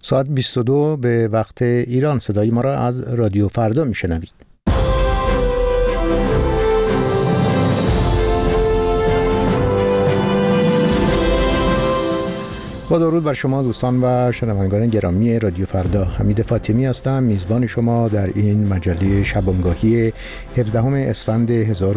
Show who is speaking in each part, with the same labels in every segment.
Speaker 1: ساعت 22 به وقت ایران. صدای ما را از رادیو فردا میشنوید. با درود بر شما دوستان و شنوندگان گرامی رادیو فردا، حمید فاطمی هستم، میزبان شما در این مجله شبانگاهی 17 اسفند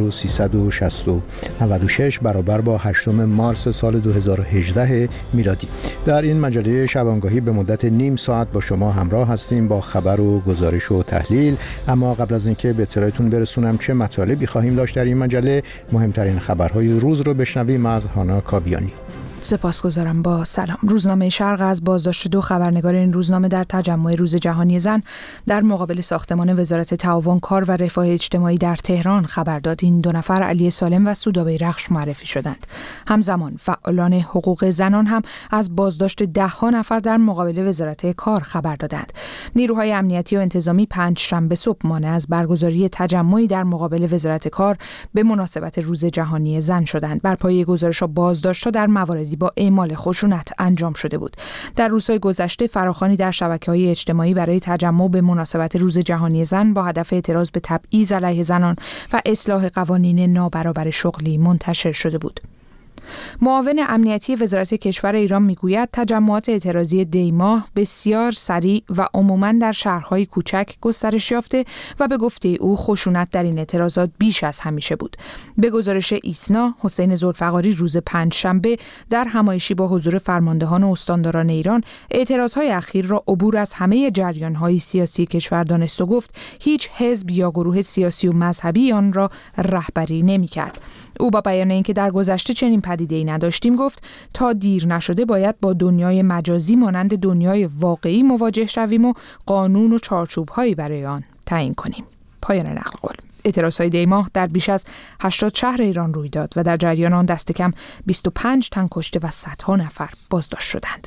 Speaker 1: 1396 برابر با 8 مارس سال 2018 میلادی. در این مجله شبانگاهی به مدت نیم ساعت با شما همراه هستیم با خبر و گزارش و تحلیل. اما قبل از اینکه به اطلاعتون برسونم چه مطالبی خواهیم داشت در این مجله، مهمترین خبرهای روز رو بشنویم از هانا کاویانی.
Speaker 2: سپاسگزارم. با سلام. روزنامه شرق از بازداشت 2 خبرنگار این روزنامه در تجمع روز جهانی زن در مقابل ساختمان وزارت تعاون کار و رفاه اجتماعی در تهران خبر داد. این 2 نفر علی سالم و سودا بیرخش معرفی شدند. همزمان فعالان حقوق زنان هم از بازداشت 10 نفر در مقابل وزارت کار خبر دادند. نیروهای امنیتی و انتظامی پنجشنبه صبح مانع از برگزاری تجمعی در مقابل وزارت کار به مناسبت روز جهانی زن شدند. بر پایه گزارش‌ها بازداشت‌ها در موارد با اعمال خشونت انجام شده بود. در روزهای گذشته فراخوانی در شبکه‌های اجتماعی برای تجمع به مناسبت روز جهانی زن با هدف اعتراض به تبعیض علیه زنان و اصلاح قوانین نابرابر شغلی منتشر شده بود. معاون امنیتی وزارت کشور ایران میگوید تجمعات اعتراضی دیماه بسیار سریع و عموماً در شهرهای کوچک گسترش یافته و به گفته او خشونت در این اعتراضات بیش از همیشه بود. به گزارش ایسنا، حسین ذوالفقاری روز پنجشنبه در همایشی با حضور فرماندهان و استانداران ایران اعتراضهای اخیر را عبور از همه جریان‌های سیاسی کشور دانست و گفت هیچ حزب یا گروه سیاسی و مذهبی آن را رهبری نمی‌کرد. او با بیان اینکه در گذشته چنین پدیده‌ای نداشتیم گفت تا دیر نشده باید با دنیای مجازی مانند دنیای واقعی مواجه شویم و قانون و چارچوب‌هایی برای آن تعیین کنیم. پایان نقل قول. اعتراضهای دیماه در بیش از 80 شهر ایران روی داد و در جریان آن دست کم 25 تن کشته و صدها نفر بازداشت شدند.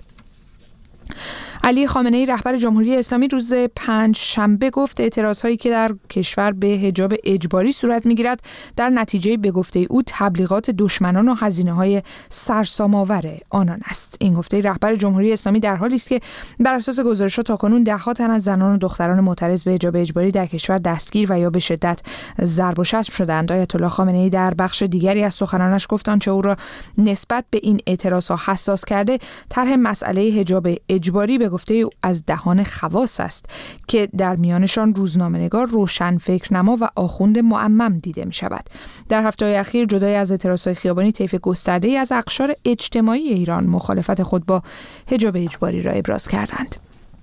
Speaker 2: علی خامنه‌ای رهبر جمهوری اسلامی روز پنجشنبه گفت اعتراضهایی که در کشور به حجاب اجباری صورت می‌گیرد در نتیجه به گفته او تبلیغات دشمنان و هزینه‌های سرسام‌آور آنان است. این گفته رهبر جمهوری اسلامی در حالی است که بر اساس گزارش‌ها تاکنون ده‌ها تن از زنان و دختران معترض به حجاب اجباری در کشور دستگیر و یا به شدت ضرب و شتم شدند. آیت الله خامنه‌ای در بخش دیگری از سخنانش گفت آنچه او را نسبت به این اعتراضها حساس کرده طرح مسئله حجاب اجباری به گفته او از دهان خواص است که در میانشان روزنامه‌نگار، روشنفکرنما و آخوند معمم دیده می شود. در هفته‌های اخیر جدای از اعتراضهای خیابانی طیف گسترده‌ای از اقشار اجتماعی ایران مخالفت خود با حجاب اجباری را ابراز کردند.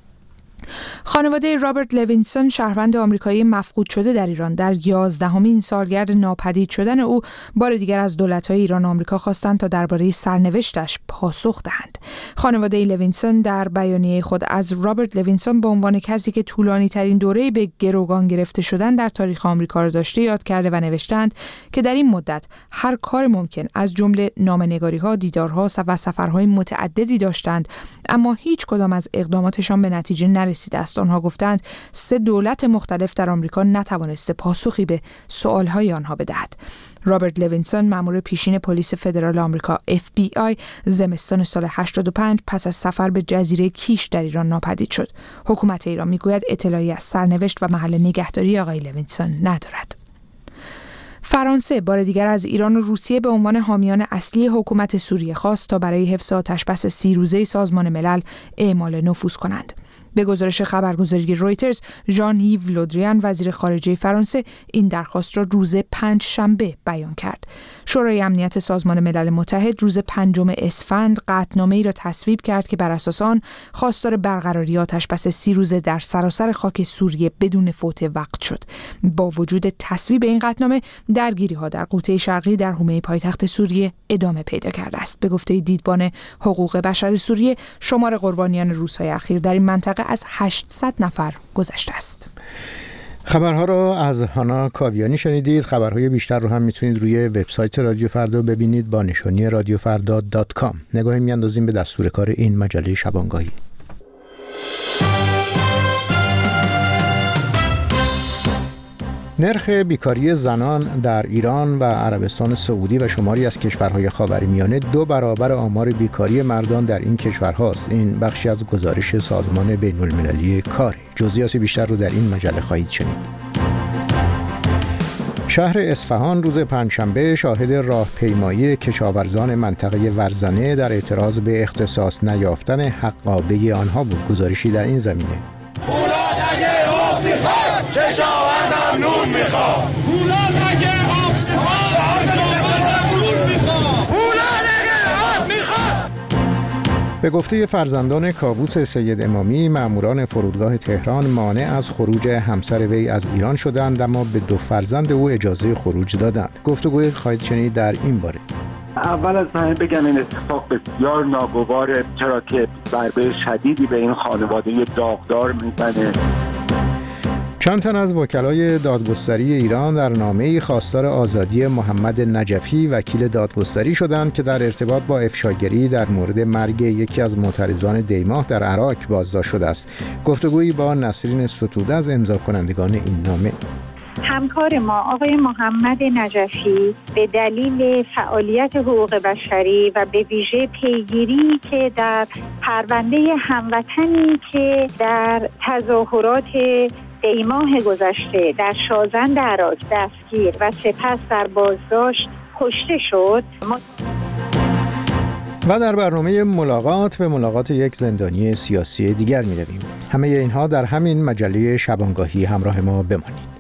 Speaker 2: خانواده رابرت لوینسون شهروند آمریکایی مفقود شده در ایران در 11مین سالگرد ناپدید شدن او بار دیگر از دولت‌های ایران و آمریکا خواستند تا درباره سرنوشتش پاسخ دهند. خانواده لوینسون در بیانیه خود از رابرت لوینسون به عنوان کسی که طولانی‌ترین دوره به گروگان گرفته شدن در تاریخ آمریکا را داشته یاد کرده و نوشتند که در این مدت هر کار ممکن از جمله نامه‌نگاری‌ها، دیدارها و سفرهای متعددی داشتند، اما هیچ کدام از اقداماتشان به نتیجه نرسید است. آنها گفتند 3 دولت مختلف در آمریکا نتوانسته پاسخی به سوالهای آنها بدهد. رابرت لوینسون مأمور پیشین پلیس فدرال آمریکا FBI زمستان سال 85 پس از سفر به جزیره کیش در ایران ناپدید شد. حکومت ایران میگوید اطلاعی از سرنوشت و محل نگهداری آقای لوینسون ندارد. فرانسه بار دیگر از ایران و روسیه به عنوان حامیان اصلی حکومت سوریه خواست تا برای حفظ آتش‌بس 30 روزه سازمان ملل اعمال نفوذ کنند. به گزارش خبرگزاری رویترز، ژان یو لودریان وزیر خارجه فرانسه این درخواست را روز پنجشنبه بیان کرد. شورای امنیت سازمان ملل متحد روز 5 اسفند قطعنامه‌ای را تصویب کرد که بر اساس آن خواستار برقراری آتش‌بس 30 روزه در سراسر خاک سوریه بدون فوت وقت شد. با وجود تصویب این قطعنامه، درگیری‌ها در غوطه شرقی در حومه پایتخت سوریه ادامه پیدا کرده است. به گفته دیدبان حقوق بشر سوریه، شمار قربانیان روزهای اخیر در این منطقه از 800 نفر گذشته است.
Speaker 1: خبرها را از هانا کاویانی شنیدید. خبرهای بیشتر رو هم میتونید روی وبسایت رادیو فردا ببینید با نشانی radiofarda.com. نگاهی میاندازیم به دستور کار این مجله شبانگاهی. نرخ بیکاری زنان در ایران و عربستان سعودی و شماری از کشورهای خاورمیانه 2 برابر آمار بیکاری مردان در این کشورهاست. این بخشی از گزارش سازمان بین‌المللی کار. جزئیات بیشتر رو در این مجله خواهید شنید. شهر اصفهان روز پنجشنبه شاهد راهپیمایی کشاورزان منطقه ورزنه در اعتراض به اختصاص نیافتن حقابه آنها بود. گزارشی در این زمینه.
Speaker 3: کشاورزم نون میخواد.
Speaker 1: به گفته فرزندان کاووس سید امامی، ماموران فرودگاه تهران مانع از خروج همسر وی از ایران شدند، اما به 2 فرزند او اجازه خروج دادند. گفتگوی خواهید شنید در این باره.
Speaker 4: اول از همه بگم این اتفاق بسیار ناگواره، چرا که ضربه شدیدی به این خانواده داغدار میزنه.
Speaker 1: چند تن از وکلای دادگستری ایران در نامه‌ای خواستار آزادی محمد نجفی وکیل دادگستری شدند که در ارتباط با افشاگری در مورد مرگ یکی از معترضان دیماه در عراق بازداشت شده است. گفتگویی با نسرین ستوده از امضا کنندگان این نامه.
Speaker 5: همکار ما آقای محمد نجفی به دلیل فعالیت حقوق بشری و به ویژه پیگیری که در پرونده هموطنی که در تظاهرات دیماه گذشته در شازند عراق دستگیر و سپس در بازداشت کشته شد.
Speaker 1: و در برنامه ملاقات به ملاقات یک زندانی سیاسی دیگر می رویم. همه اینها در همین مجله شبانگاهی. همراه ما بمانید.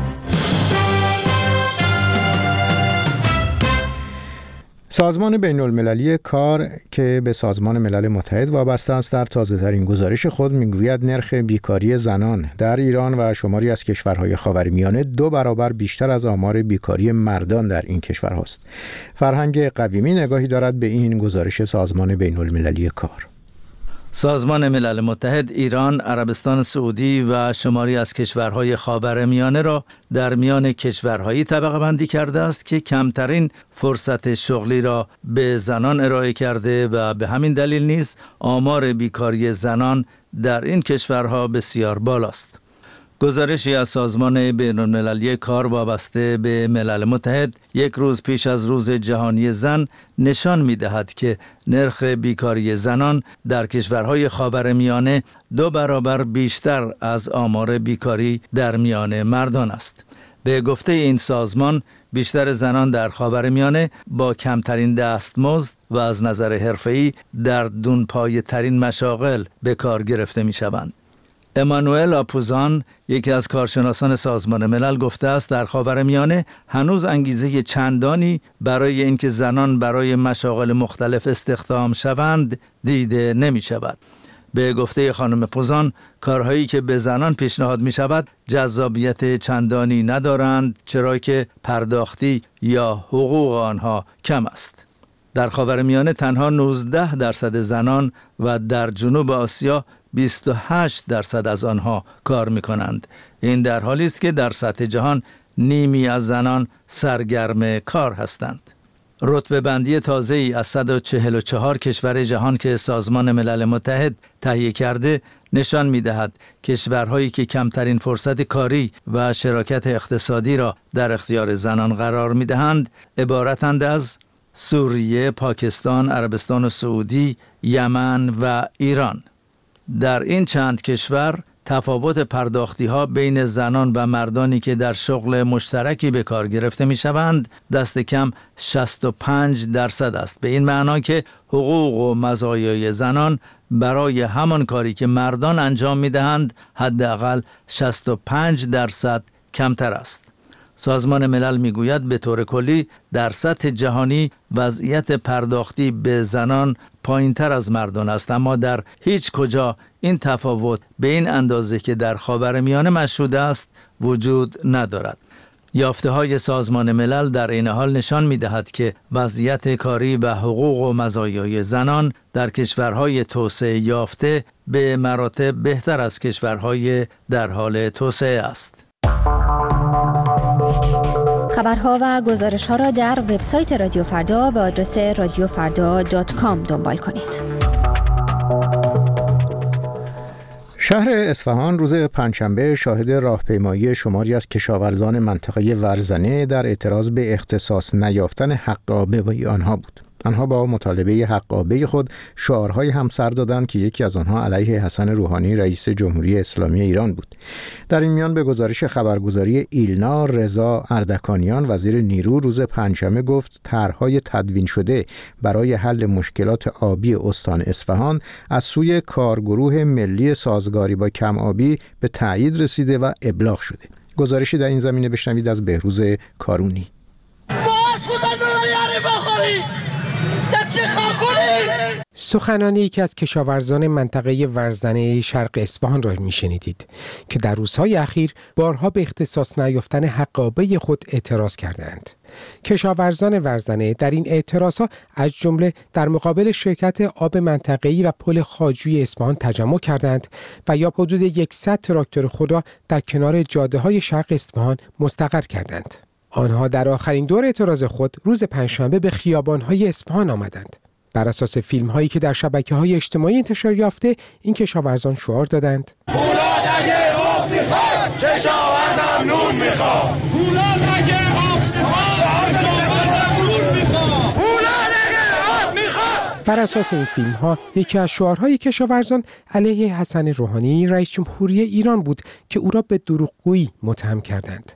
Speaker 1: سازمان بین‌المللی کار که به سازمان ملل متحد وابسته است در تازه‌ترین گزارش خود می‌گوید نرخ بیکاری زنان در ایران و شماری از کشورهای خاورمیانه 2 برابر بیشتر از آمار بیکاری مردان در این کشورهاست. فرهنگ قویمی نگاهی دارد به این گزارش سازمان بین‌المللی کار.
Speaker 6: سازمان ملل متحد ایران، عربستان سعودی و شماری از کشورهای خاورمیانه را در میان کشورهایی طبقه بندی کرده است که کمترین فرصت شغلی را به زنان ارائه کرده و به همین دلیل نیز آمار بیکاری زنان در این کشورها بسیار بالاست. گزارشی از سازمان بین‌المللی کار وابسته به ملل متحد یک روز پیش از روز جهانی زن نشان می‌دهد که نرخ بیکاری زنان در کشورهای خاورمیانه 2 برابر بیشتر از آمار بیکاری در میان مردان است. به گفته این سازمان، بیشتر زنان در خاورمیانه با کمترین دستمزد و از نظر حرفه‌ای در دونپایه‌ترین مشاغل به کار گرفته می‌شوند. امانوئل آپوزان، یکی از کارشناسان سازمان ملل، گفته است در خاورمیانه هنوز انگیزه چندانی برای اینکه زنان برای مشاغل مختلف استخدام شوند دیده نمی شود. به گفته خانم پوزان، کارهایی که به زنان پیشنهاد می شود جذابیت چندانی ندارند، چرا که پرداختی یا حقوق آنها کم است. در خاورمیانه تنها 19% زنان و در جنوب آسیا 28% از آنها کار می‌کنند. این در حالی است که در سطح جهان نیمی از زنان سرگرم کار هستند. رتبه بندی تازه‌ای از 144 کشور جهان که سازمان ملل متحد تهیه کرده نشان می‌دهد کشورهایی که کمترین فرصت کاری و شراکت اقتصادی را در اختیار زنان قرار می‌دهند عبارتند از سوریه، پاکستان، عربستان سعودی، یمن و ایران. در این چند کشور تفاوت پرداختی ها بین زنان و مردانی که در شغل مشترکی به کار گرفته می شوند دست کم 65% است. به این معنا که حقوق و مزایای زنان برای همان کاری که مردان انجام می دهند حداقل 65% کمتر است. سازمان ملل میگوید به طور کلی در سطح جهانی وضعیت پرداختی به زنان پایین‌تر از مردان است، اما در هیچ کجا این تفاوت به این اندازه که در خاورمیانه مشهود است وجود ندارد. یافته‌های سازمان ملل در این حال نشان می‌دهد که وضعیت کاری و حقوق و مزایای زنان در کشورهای توسعه یافته به مراتب بهتر از کشورهای در حال توسعه است.
Speaker 7: خبرها و گزارش‌ها را در وبسایت رادیو فردا به آدرس radiofarda.com دنبال کنید.
Speaker 1: شهر اصفهان روز پنجشنبه شاهد راهپیمایی شماری از کشاورزان منطقه ورزنه در اعتراض به اختصاص نیافتن حق آبه آنها بود. آنها با مطالبه حق آبه خود شعارهای هم سر دادند که یکی از آنها علیه حسن روحانی رئیس جمهوری اسلامی ایران بود. در این میان به گزارش خبرگزاری ایلنا، رضا اردکانیان وزیر نیرو روز پنجشنبه گفت طرح‌های تدوین شده برای حل مشکلات آبی استان اصفهان از سوی کارگروه ملی سازگاری با کم آبی به تایید رسیده و ابلاغ شده. گزارشی در این زمینه بشنوید از بهروز کارونی.
Speaker 8: سخنانی یکی از کشاورزان منطقه ورزنه شرق اصفهان را میشنیدید که در روزهای اخیر بارها به اختصاص نیافتن حق آبه خود اعتراض کردند. کشاورزان ورزنه در این اعتراضها از جمله در مقابل شرکت آب منطقه‌ای و پل خواجوی اصفهان تجمع کردند و یا حدود 100 تراکتور خود را در کنار جاده‌های شرق اصفهان مستقر کردند. آنها در آخرین دور اعتراض خود روز پنجشنبه به خیابان‌های اصفهان آمدند. بر اساس فیلم‌هایی که در شبکه‌های اجتماعی انتشار یافته، این کشاورزان شعار دادند:
Speaker 3: پولاد اگه آب می‌خواد، کشاورزم نون می‌خواد. پولاد اگه آب می‌خواد، کشاورزم نون می‌خواد. پولاد اگه آب می‌خواد.
Speaker 8: بر اساس این فیلم‌ها، یکی از شعارهای کشاورزان علیه حسن روحانی رئیس جمهوری ایران بود که او را به دروغگویی متهم کردند.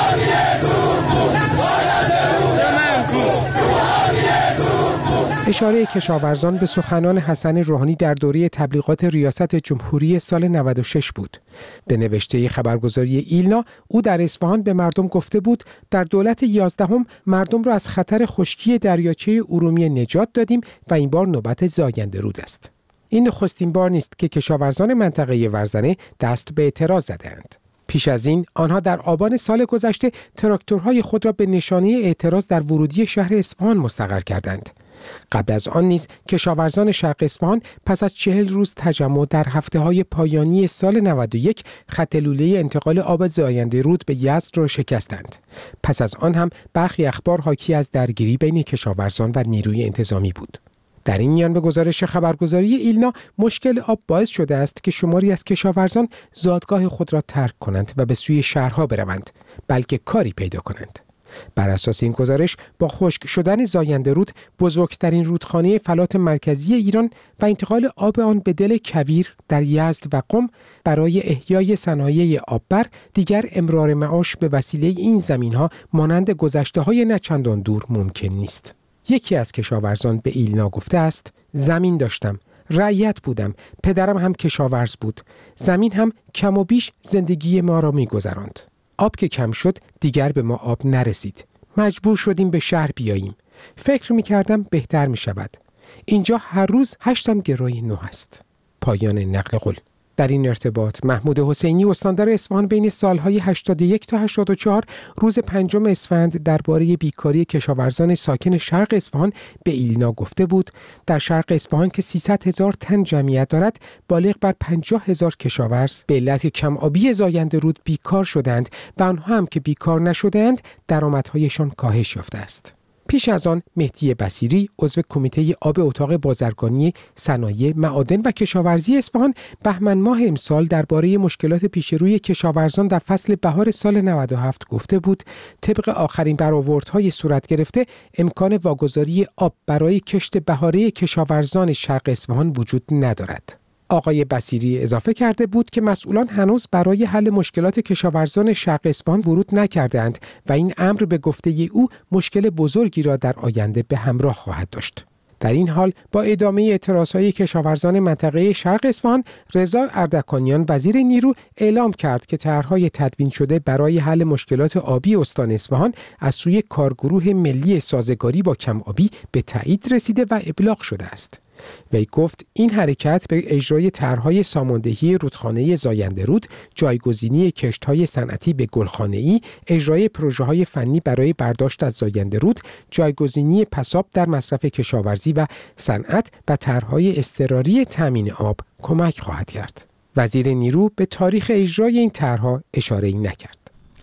Speaker 8: اشاره کشاورزان به سخنان حسن روحانی در دوره تبلیغات ریاست جمهوری سال 96 بود. به نوشته خبرگزاری ایلنا، او در اصفهان به مردم گفته بود در دولت 11 مردم را از خطر خشکی دریاچه ارومیه نجات دادیم و این بار نوبت زاینده رود است. این نخستین بار نیست که کشاورزان منطقه ورزنه دست به اعتراض زدند. پیش از این آنها در آبان سال گذشته تراکتورهای خود را به نشانه اعتراض در ورودی شهر اصفهان مستقر کردند. قبل از آن نیز کشاورزان شرق اصفهان پس از 40 روز تجمع در هفته‌های پایانی سال 91 خط لوله انتقال آب زاینده رود به یزد را شکستند. پس از آن هم برخی اخبار حاکی از درگیری بین کشاورزان و نیروی انتظامی بود. در این میان به گزارش خبرگزاری ایلنا، مشکل آب باعث شده است که شماری از کشاورزان زادگاه خود را ترک کنند و به سوی شهرها بروند، بلکه کاری پیدا کنند. بر اساس این گزارش، با خشک شدن زاینده رود، بزرگترین رودخانه فلات مرکزی ایران و انتقال آب آن به دل کویر در یزد و قم برای احیای صنایع آببر، دیگر امرار معاش به وسیله این زمین‌ها مانند گذشته‌های نچندان دور ممکن نیست. یکی از کشاورزان به ایلنا گفته است: زمین داشتم، رعیت بودم، پدرم هم کشاورز بود. زمین هم کم و بیش زندگی ما را می‌گذراند. آب که کم شد دیگر به ما آب نرسید. مجبور شدیم به شهر بیاییم. فکر می‌کردم بهتر می‌شود. اینجا هر روز 8 گروی نو است. پایان نقل قول. در این ارتباط محمود حسینی، استاندار اصفهان، بین سالهای 81 تا 84 روز 5 اسفند درباره بیکاری کشاورزان ساکن شرق اصفهان به ایلنا گفته بود در شرق اصفهان که 300,000 تن جمعیت دارد، بالغ بر 50,000 کشاورز به علت کم آبی زاینده رود بیکار شدند و آنها هم که بیکار نشدند درآمدهایشان کاهش یافته است. پیش از آن مهدی بصیری، عضو کمیته آب اتاق بازرگانی صنایع، معادن و کشاورزی اصفهان، بهمن ماه امسال درباره مشکلات پیش روی کشاورزان در فصل بهار سال 97 گفته بود طبق آخرین برآوردهای صورت گرفته امکان واگذاری آب برای کشت بهاره کشاورزان شرق اصفهان وجود ندارد. آقای بصیری اضافه کرده بود که مسئولان هنوز برای حل مشکلات کشاورزان شرق اصفهان ورود نکردند و این امر به گفته او مشکل بزرگی را در آینده به همراه خواهد داشت. در این حال با ادامه اعتراضهای کشاورزان منطقه شرق اصفهان، رضا اردکانیان وزیر نیرو اعلام کرد که طرح‌های تدوین شده برای حل مشکلات آبی استان اصفهان از سوی کارگروه ملی سازگاری با کم آبی به تایید رسیده و ابلاغ شده است. وی گفت این حرکت به اجرای طرح‌های ساماندهی رودخانه زاینده رود، جایگزینی کشت‌های صنعتی به گلخانه‌ای، اجرای پروژه‌های فنی برای برداشت از زاینده رود، جایگزینی پساب در مصرف کشاورزی و صنعت و طرح‌های اضطراری تامین آب کمک خواهد کرد. وزیر نیرو به تاریخ اجرای این طرح‌ها اشاره‌ای نکرد.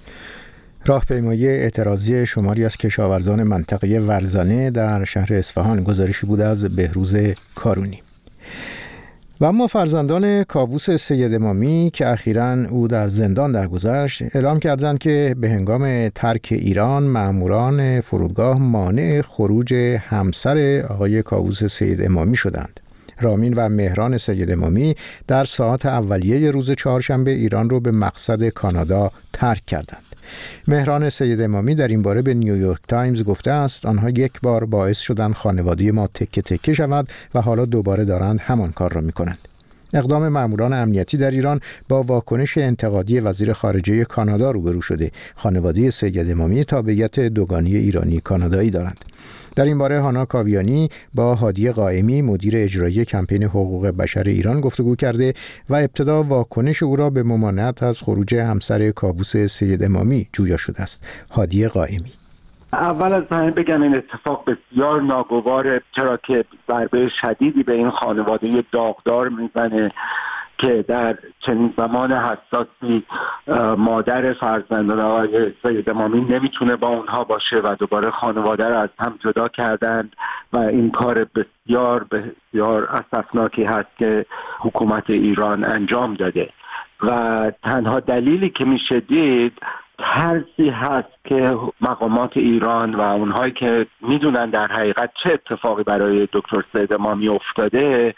Speaker 1: راهپیمایی اعتراضی شماری از کشاورزان منطقه ورزنه در شهر اصفهان. گزارشی بود از بهروز کارونی. و اما فرزندان کاووس سید امامی که اخیراً او در زندان درگذشت اعلام کردند که به هنگام ترک ایران مأموران فرودگاه مانع خروج همسر آقای کاووس سید امامی شدند. رامین و مهران سید امامی در ساعات اولیه روز چهارشنبه ایران رو به مقصد کانادا ترک کردند. مهران سید امامی در این باره به نیویورک تایمز گفته است آنها یک بار باعث شدند خانواده ما تکه تکه شود و حالا دوباره دارند همان کار را می‌کنند. اقدام ماموران امنیتی در ایران با واکنش انتقادی وزیر خارجه کانادا روبرو شده. خانواده سید امامی تابعیت دوگانی ایرانی کانادایی دارند. در این باره هانا کاویانی با هادی قائمی مدیر اجرایی کمپین حقوق بشر ایران گفتگو کرده و ابتدا واکنش او را به ممانعت از خروج همسر کاووس سید امامی جویا شده است. هادی قائمی:
Speaker 4: اول از همه بگم این اتفاق بسیار ناگواره، چرا که ضربه شدیدی به این خانواده داغدار میزنه که در چنین زمان حساسی مادر فرزندان آقای سید امامی نمیتونه با اونها باشه و دوباره خانواده را از هم جدا کردند و این کار بسیار بسیار اسفناکی هست که حکومت ایران انجام داده و تنها دلیلی که میشه دید ترسی هست که مقامات ایران و اونهایی که میدونن در حقیقت چه اتفاقی برای دکتر سید امامی افتاده،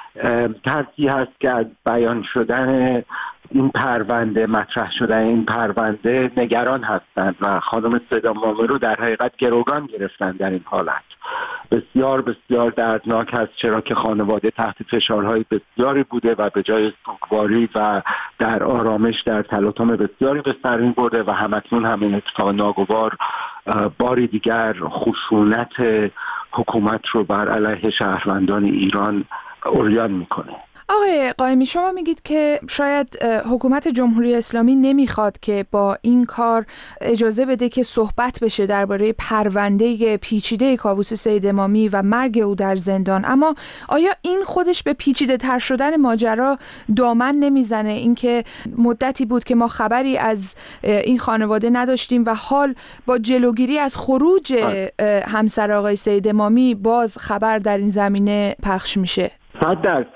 Speaker 4: ترسی هست که از بیان شدن این پرونده، مطرح شدن این پرونده نگران هستند و خانم سید امامی رو در حقیقت گروگان گرفتن. در این حالت بسیار بسیار دردناک هست، چرا که خانواده تحت فشارهای بسیاری بوده و به جای سوگواری و در آرامش در تلاطم بسیاری به سر می‌برده و همکنون همین اتفاق ناگوار باری دیگر خشونت حکومت رو بر علیه شهروندان ایران عریان میکنه.
Speaker 2: آقای قائمی، شما میگید که شاید حکومت جمهوری اسلامی نمیخواد که با این کار اجازه بده که صحبت بشه درباره پرونده پیچیده کاووس سید امامی و مرگ او در زندان، اما آیا این خودش به پیچیده تر شدن ماجرا دامن نمیزنه؟ اینکه مدتی بود که ما خبری از این خانواده نداشتیم و حال با جلوگیری از خروج همسر آقای سید امامی باز خبر در این زمینه پخش میشه.
Speaker 4: 100%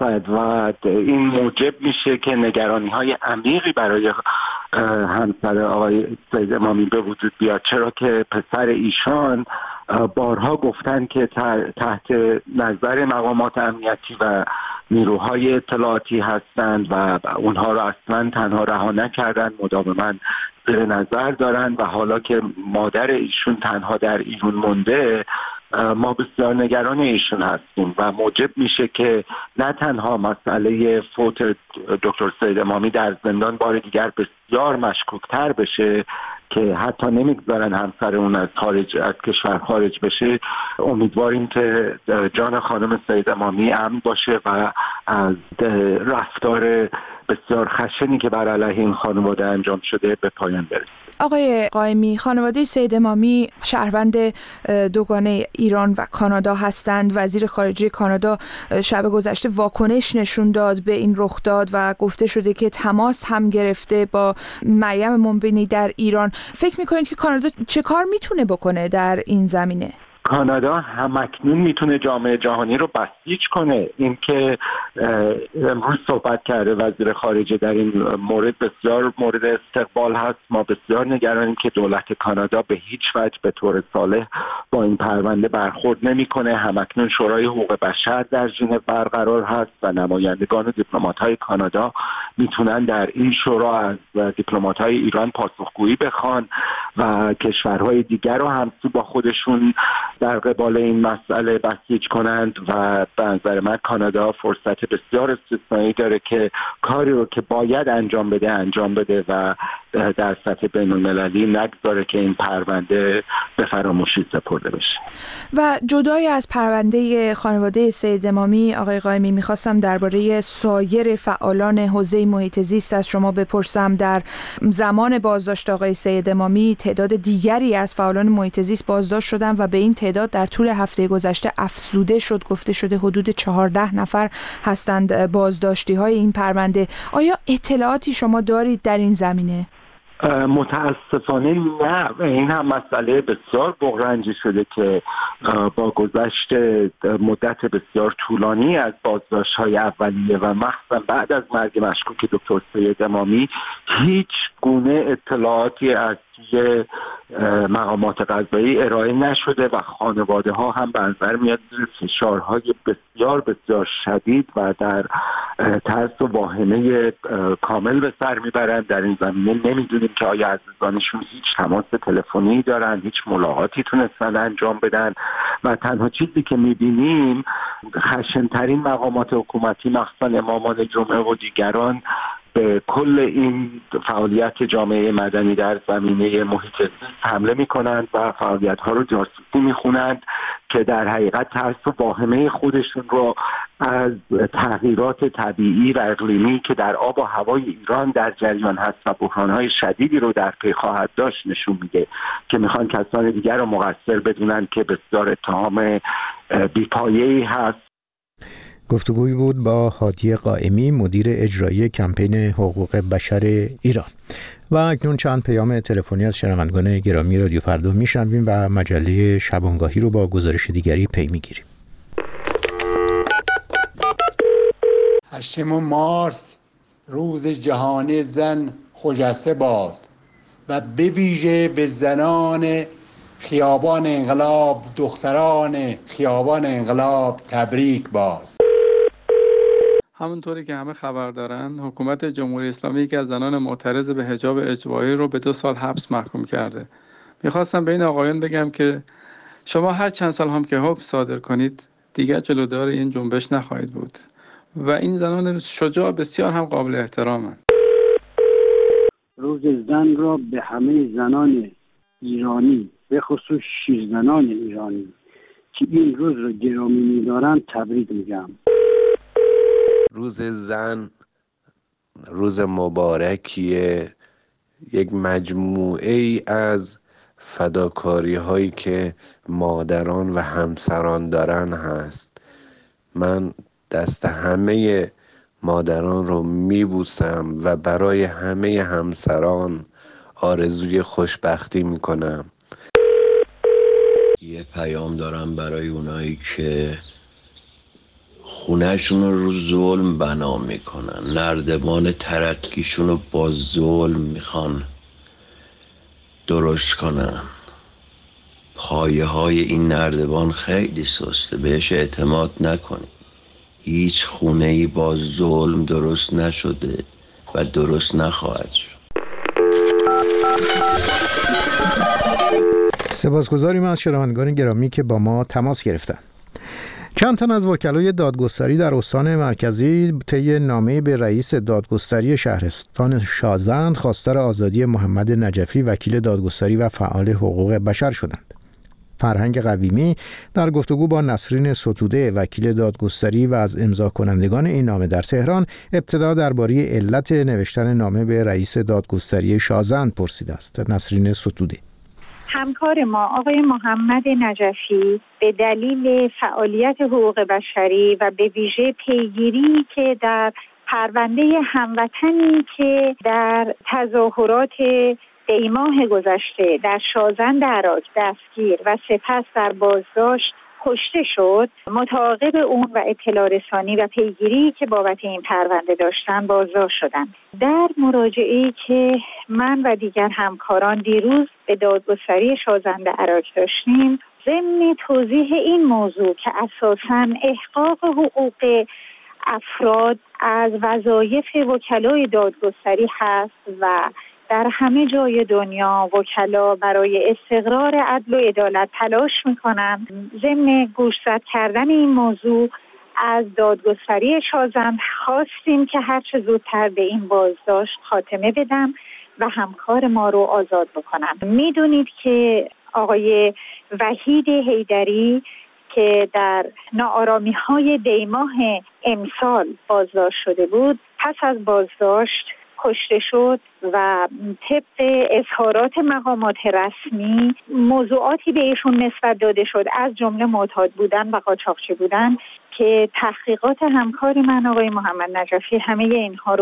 Speaker 4: و این موجب میشه که نگرانی‌های عمیقی برای همسر آقای سید امامی به وجود بیاد، چرا که پسر ایشان بارها گفتن که تحت نظر مقامات امنیتی و نیروهای اطلاعاتی هستند و اونها رو اصلا تنها رها نکردن، مداوما زیر نظر دارن و حالا که مادر ایشون تنها در ایران مونده ما بسیار نگران ایشون هستیم و موجب میشه که نه تنها مسئله فوت دکتر سید امامی در زندان بار دیگر بسیار مشکوکتر بشه که حتی نمیگذارن همسر اون از کشور خارج بشه. امیدواریم که جان خانم سید امامی امن باشه و از رفتار بسیار خشنی که بر علیه این خانواده انجام شده به پایان برسه.
Speaker 2: آقای قائمی، خانواده سید امامی شهروند دوگانه ایران و کانادا هستند. وزیر خارجه کانادا شب گذشته واکنش نشون داد به این رخداد و گفته شده که تماس هم گرفته با مریم منبینی در ایران. فکر میکنید که کانادا چه کار میتونه بکنه در این زمینه؟
Speaker 4: کانادا همکنون میتونه جامعه جهانی رو بسیج کنه. این که امروز صحبت کرده وزیر خارجه در این مورد بسیار مورد استقبال هست. ما بسیار نگرانیم که دولت کانادا به هیچ وجه به طور صالح با این پرونده برخورد نمیکنه. همکنون شورای حقوق بشر در ژنو برقرار هست و نمایندگان و دیپلمات‌های کانادا میتونن در این شورا از دیپلمات‌های ایران پاسخگویی بخوان و کشورهای دیگر رو همسو با خودشون در قبال این مسئله بسیج کنند و به نظر من کانادا فرصت بسیار استثنایی داره که کاری رو که باید انجام بده و در سطح بین المللی نگذاره که این پرونده به فراموشی سپرده بشه.
Speaker 2: و جدای از پرونده خانواده سید امامی، آقای قائمی، میخواستم درباره سایر فعالان حوزه محیط زیست از شما بپرسم. در زمان بازداشت آقای سید امامی تعداد دیگری از فعالان محیط زیست بازداشت شدن و به این تعداد در طول هفته گذشته افزوده شد. گفته شده حدود 14 نفر هستند بازداشتی های این پرونده. آیا اطلاعاتی شما دارید در این زمینه؟
Speaker 4: متاسفانه نه. این هم مسئله بسیار بغرنجی شده که با گذشت مدت بسیار طولانی از بازداشت‌های اولیه و مخصوصا بعد از مرگ مشکوک دکتر سید امامی هیچ گونه اطلاعاتی از مقامات قضایی ارائه نشده و خانواده ها هم به نظر میاد فشارهای بسیار بسیار شدید و در ترس و واهمه کامل به سر میبرند. در این زمینه نمیدونیم که آیا عزیزانشون هیچ تماس تلفنی دارن، هیچ ملاقاتی تونستن انجام بدن و تنها چیزی که میبینیم خشنترین مقامات حکومتی مخصوصا امامان جمعه و دیگران به کل این فعالیت جامعه مدنی در زمینه محیط زیست حمله میکنند و فعالیت ها رو جاسوسی میخونند که در حقیقت ترس و واهمه خودشون رو از تغییرات طبیعی و اقلیمی که در آب و هوای ایران در جریان هست و بحران‌های شدیدی رو در پی خواهد داشت نشون میده که میخوان کسان دیگر رو مقصر بدونن که بسیار اتهام بی‌پایه‌ای هست.
Speaker 1: گفتگویی بود با هادی قائمی، مدیر اجرایی کمپین حقوق بشر ایران. و اکنون چند پیام تلفنی از شنوندگان گرامی رادیو فردا میشنویم و مجله شبانگاهی رو با گزارش دیگری پی میگیریم.
Speaker 9: 8 مارس روز جهانی زن خجسته باد و به ویژه به زنان خیابان انقلاب، دختران خیابان انقلاب تبریک باد.
Speaker 10: همونطوری که همه خبر دارن، حکومت جمهوری اسلامی یکی از زنان معترض به حجاب اجباری رو به 2 سال حبس محکوم کرده. میخواستم به این آقایان بگم که شما هر چند سال هم که حکم صادر کنید دیگر جلودار این جنبش نخواهید بود و این زنان شجاع بسیار هم قابل احترامند.
Speaker 11: روز زن را به همه زنان ایرانی به خصوص شیرزنان ایرانی که این روز را گرامی می‌دارند تبریک میگم.
Speaker 12: روز زن روز مبارکیه، یک مجموعه ای از فداکاری هایی که مادران و همسران دارن هست. من دست همه مادران رو میبوسم و برای همه همسران آرزوی خوشبختی میکنم.
Speaker 13: یه پیام دارم برای اونایی که خونهشون رو ظلم بنا میکنن، نردبان ترقیشون رو با ظلم میخوان درست کنن. پایه های این نردبان خیلی سسته، بهش اعتماد نکنید. هیچ خونه‌ای با ظلم درست نشده و درست نخواهد شد.
Speaker 1: سپاسگزاریم از شنوندگان گرامی که با ما تماس گرفتند. چند تن از وکلای دادگستری در استان مرکزی طی نامه به رئیس دادگستری شهرستان شازند خواستار آزادی محمد نجفی وکیل دادگستری و فعال حقوق بشر شدند. فرهنگ قویمی در گفتگو با نسرین ستوده وکیل دادگستری و از امضا کنندگان این نامه در تهران ابتدا درباره علت نوشتن نامه به رئیس دادگستری شازند پرسیده است. نسرین ستوده:
Speaker 5: همکار ما آقای محمد نجفی به دلیل فعالیت حقوق بشری و به ویژه پیگیری که در پرونده هموطنی که در تظاهرات دی ماه گذشته در شازند عراق دستگیر و سپس در بازداشت کشته شد، متعاقب اون و اطلاع رسانی و پیگیری که بابت این پرونده داشتن بازداشت شدن. در مراجعه‌ای که من و دیگر همکاران دیروز به دادگستری شازند عراق داشتیم، ضمن توضیح این موضوع که اساساً احقاق حقوق افراد از وظایف وکلای دادگستری هست و در همه جای دنیا وکلا برای استقرار عدل و عدالت تلاش میکنند. ضمن گوشزد کردن این موضوع از دادگستری شازند خواستیم که هر چه زودتر به این بازداشت خاتمه بدم و همکار ما رو آزاد بکنم. میدونید که آقای وحید حیدری که در ناآرامی‌های دی ماه امسال بازداشت شده بود، پس از بازداشت کشته شد و طبق اظهارات مقامات رسمی موضوعاتی به ایشون نسبت داده شد، از جمله معتاد بودن و قاچاقچی بودن، که تحقیقات همکار من آقای محمد نجفی همه اینها رو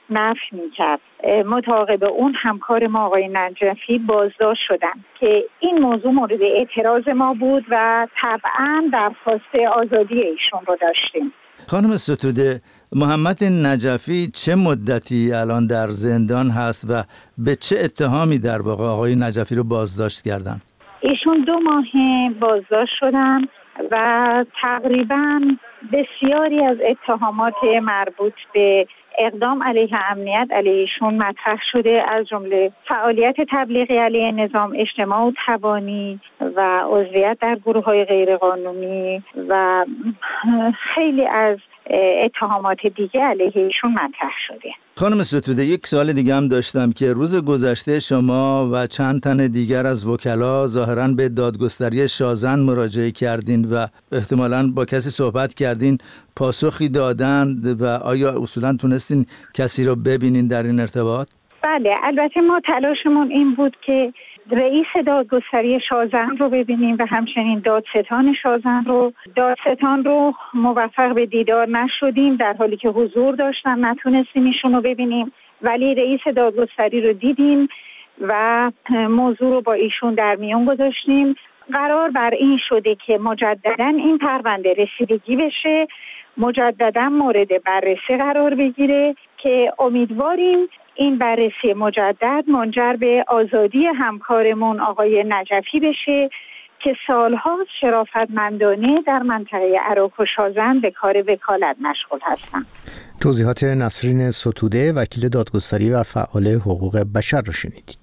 Speaker 5: نفی میکرد. متعاقب اون همکار ما آقای نجفی بازداشت شدن که این موضوع مورد اعتراض ما بود و طبعا درخواست آزادی ایشون رو داشتیم.
Speaker 6: خانم ستوده، محمد نجفی چه مدتی الان در زندان هست و به چه اتهامی در واقع آقای نجفی رو بازداشت کردن؟
Speaker 5: ایشون 2 ماه بازداشت شدن و تقریبا بسیاری از اتهامات مربوط به اقدام علیه امنیت علیهشون مطرح شده، از جمله فعالیت تبلیغی علیه نظام، اجتماع و تبانی و عضویت در گروه‌های غیرقانونی و خیلی از اتهامات دیگه علیهشون مطرح شده.
Speaker 6: خانم ستوده، یک سوال دیگه هم داشتم که روز گذشته شما و چند تن دیگر از وکلا ظاهراً به دادگستری شازن مراجعه کردین و احتمالاً با کسی صحبت کردین، پاسخی دادند و آیا اصولاً تونستین کسی رو ببینین در این ارتباط؟
Speaker 5: بله، البته ما تلاشمون این بود که رئیس دادگستری شازن رو ببینیم و همچنین دادستان شازن رو. دادستان رو موفق به دیدار نشدیم، در حالی که حضور داشتن نتونستیم ایشون رو ببینیم، ولی رئیس دادگستری رو دیدیم و موضوع رو با ایشون در میون گذاشتیم. قرار بر این شده که مجددا این پرونده رسیدگی بشه، مجددا مورد بررسی قرار بگیره که امیدواریم این بررسی مجدد منجر به آزادی همکارمون آقای نجفی بشه که سالها شرافتمندانه در منطقه عراق و شازن به کار وکالت مشغول هستند.
Speaker 1: توضیحات نسرین ستوده، وکیل دادگستری و فعال حقوق بشر را شنیدید.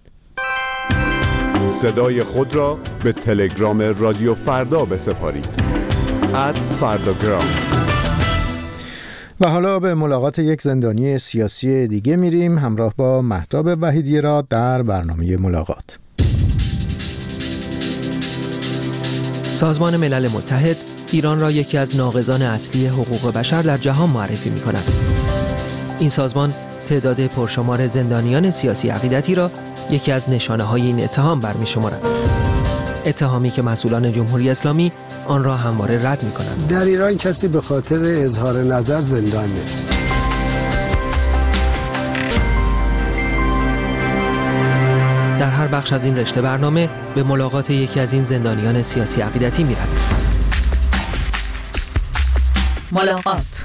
Speaker 14: صدای خود را به تلگرام رادیو فردا بسپارید. @فرداگرام. و حالا به ملاقات یک زندانی سیاسی دیگه میریم، همراه با مهتاب وحیدی را در برنامه ملاقات.
Speaker 15: سازمان ملل متحد ایران را یکی از ناقضان اصلی حقوق بشر در جهان معرفی می کند. این سازمان تعداد پرشمار زندانیان سیاسی عقیدتی را یکی از نشانه‌های این اتهام برمی شمارد. اتهامی که مسئولان جمهوری اسلامی آن را همواره رد می کنند.
Speaker 16: در ایران کسی به خاطر اظهار نظر زندان نیست.
Speaker 15: در هر بخش از این رشته برنامه به ملاقات یکی از این زندانیان سیاسی عقیدتی می رویم.
Speaker 17: ملاقات.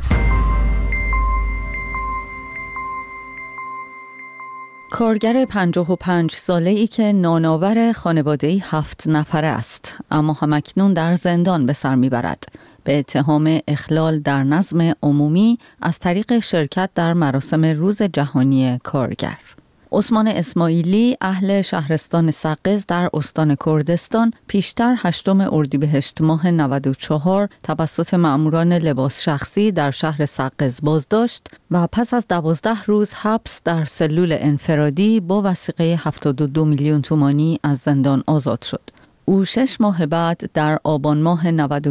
Speaker 17: کارگر 55 ساله‌ای که نانآور خانواده‌ای 7 نفره است، اما همکنون در زندان به سر می‌برد به اتهام اخلال در نظم عمومی از طریق شرکت در مراسم روز جهانی کارگر. عثمان اسماعیلی اهل شهرستان سقز در استان کردستان پیشتر 8 اردیبهشت ماه 94 توسط مأموران لباس شخصی در شهر سقز بازداشت و پس از 12 روز حبس در سلول انفرادی با وثیقه 72 میلیون تومانی از زندان آزاد شد. او 6 ماه بعد در آبان ماه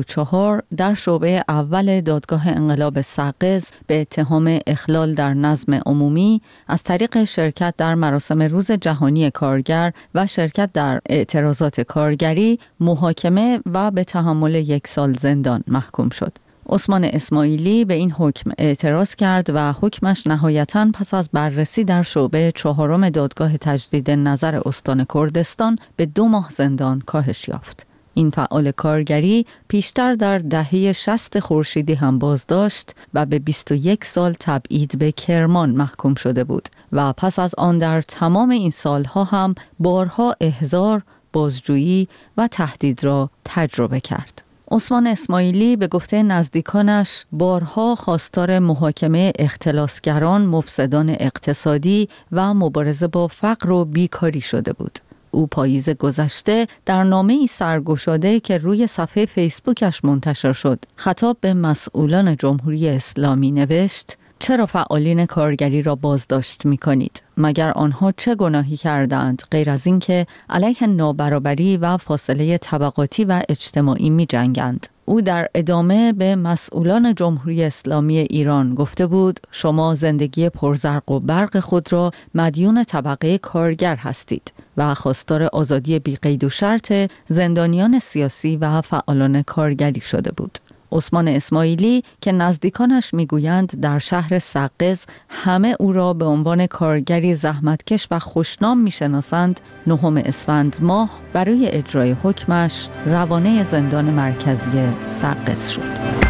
Speaker 17: 94 در شعبه اول دادگاه انقلاب سقز به اتهام اخلال در نظم عمومی از طریق شرکت در مراسم روز جهانی کارگر و شرکت در اعتراضات کارگری محاکمه و به تحمل 1 سال زندان محکوم شد. عثمان اسماعیلی به این حکم اعتراض کرد و حکمش نهایتاً پس از بررسی در شعبه 4 دادگاه تجدید نظر استان کردستان به 2 ماه زندان کاهش یافت. این فعال کارگری پیشتر در دهه 60 خورشیدی هم بازداشت و به 21 سال تبعید به کرمان محکوم شده بود و پس از آن در تمام این سالها هم بارها احضار، بازجویی و تهدید را تجربه کرد. عثمان اسماعیلی به گفته نزدیکانش بارها خواستار محاکمه اختلاسگران، مفسدان اقتصادی و مبارزه با فقر و بیکاری شده بود. او پاییز گذشته در نامه‌ای سرگشاده که روی صفحه فیسبوکش منتشر شد، خطاب به مسئولان جمهوری اسلامی نوشت: چرا فعالین کارگری را بازداشت می‌کنید؟ مگر آنها چه گناهی کردند غیر از این که علیه نابرابری و فاصله طبقاتی و اجتماعی می‌جنگند؟ او در ادامه به مسئولان جمهوری اسلامی ایران گفته بود: شما زندگی پرزرق و برق خود را مدیون طبقه کارگر هستید و خواستار آزادی بی قید و شرط زندانیان سیاسی و فعالان کارگری شده بود. عثمان اسماعیلی که نزدیکانش میگویند در شهر سقز همه او را به عنوان کارگری زحمتکش و خوشنام میشناسند، 9 اسفند ماه برای اجرای حکمش روانه زندان مرکزی سقز شد.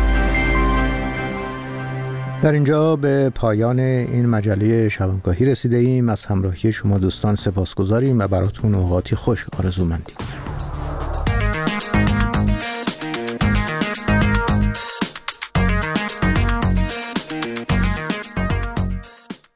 Speaker 1: در اینجا به پایان این مجله شبانگاهی رسیده ایم. از همراهی شما دوستان سپاسگزاریم و براتون اوقاتی خوش آرزومندیم.